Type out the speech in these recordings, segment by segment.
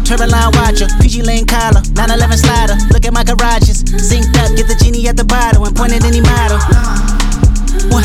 Turboline watcher, PG Lane collar, 911 slider. Look at my garages, synced up, get the genie at the bottle and point at any model. What?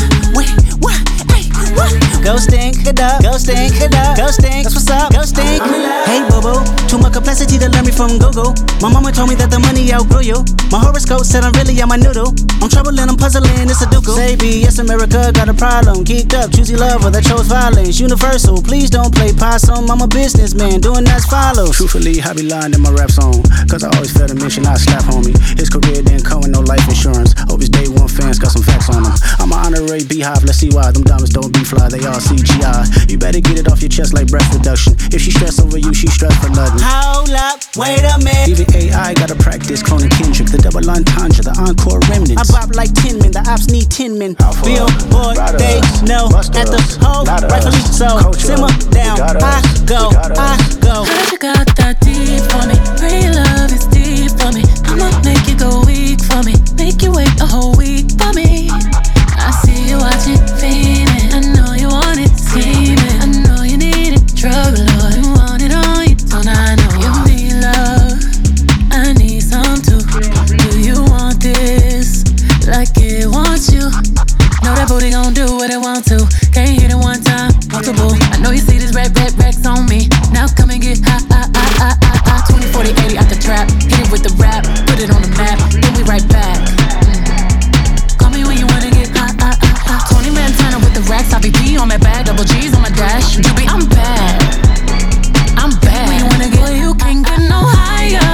Go stink it up, go stink it up, go stink. That's what's up, go stink. Hey boo boo, too much complexity to learn me from Google. My mama told me that the money outgrew you. My horoscope said I'm really on my noodle. I'm troubling, I'm puzzling, it's a ducal. Say yes, America got a problem. Geeked up, choosy lover that chose violence. Universal, please don't play possum. I'm a businessman, doing as follows. Truthfully, I be lying in my rap song, cause I always fail to mention I slap homie. His career didn't come with no life insurance. Hope his day one fans got some facts on him. I'm an honorary beehive, let's see why. Them diamonds don't be fly, they all CGI. You better get it off your chest like breath reduction. If she stress over you, she stress for nothing. Hold up, wait a minute. Even AI gotta practice cloning Kendrick. The double entendre, the encore remnants. I bop like 10 men, the ops need 10 men. Billboard, they know at the hole, rightfully so. Simmer down, I go. Heard you got that deep for me. Pray your love is deep for me. I'ma make you go weak for me. Make you wait a whole week for me. I see you watching, fiending. I know you want it, scheming. I know you need it, drug lord. You want it on you, don't I know you need love? I need some too. Do you want this like it wants you? Know that booty gon' do what it want to. Can't hit it one time, multiple. I know you see this racks on me. Now come and get high. 20, 40, 80 out the trap. Hit it with the rap, put it on the map. Then we right back. Call me when you wanna get high. 20 Montana with the racks. I be P on my bag, double G's on my dash. Juby, I'm bad. When you wanna get, well, you can't get no higher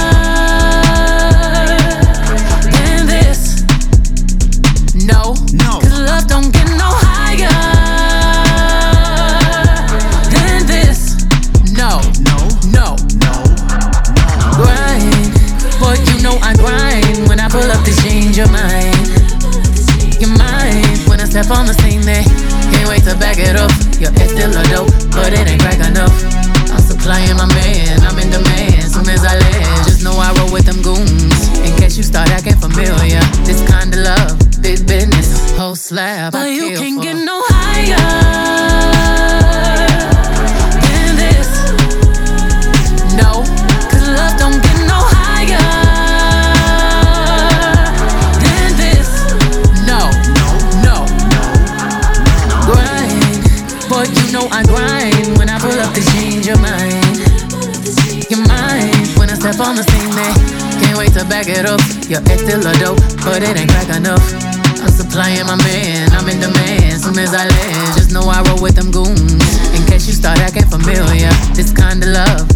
than this. No. Cause love don't get no higher than this. No. Grind, boy, you know I grind. When I pull up to change your mind. Your mind, when I step on the scene, they can't wait to back it up. Your ex still a dope, but it ain't crack enough. I'm supplying my man, I'm in demand. Soon as I land, just know I roll with them goons. In case you start acting familiar, this kind of love, big business, whole slab. But you can't get no higher than this. No, cause love don't get no higher than this. No. Grind, boy, you know I grind. When I pull up to change your mind. Your mind, when I step on the scene, they can't wait to back it up. Your ex still a dope, but it ain't crack enough. I'm supplying my man, I'm in demand. Soon as I land, just know I roll with them goons. In case you start acting familiar, this kind of love,